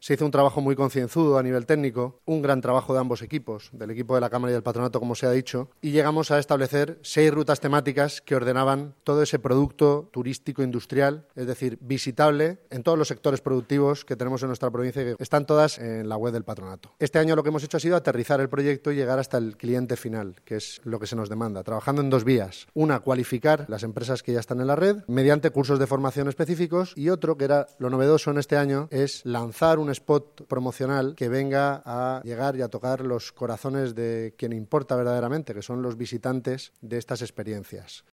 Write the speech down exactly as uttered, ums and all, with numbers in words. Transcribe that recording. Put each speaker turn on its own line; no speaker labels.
Se hizo un trabajo muy concienzudo a nivel técnico, un gran trabajo de ambos equipos, del equipo de la Cámara y del Patronato, como se ha dicho, y llegamos a establecer seis rutas temáticas que ordenaban todo ese producto turístico industrial, es decir, visitable en todos los sectores productivos que tenemos en nuestra provincia y que están todas en la web del Patronato. Este año lo que hemos hecho ha sido aterrizar el proyecto y llegar hasta el cliente final, que es lo que se nos demanda, trabajando en dos vías. Una, cualificar las empresas que ya están en la red mediante cursos de formación específicos, y otro, que era lo novedoso en este año, es lanzar un spot promocional que venga a llegar y a tocar los corazones de quien importa verdaderamente, que son los visitantes de estas experiencias.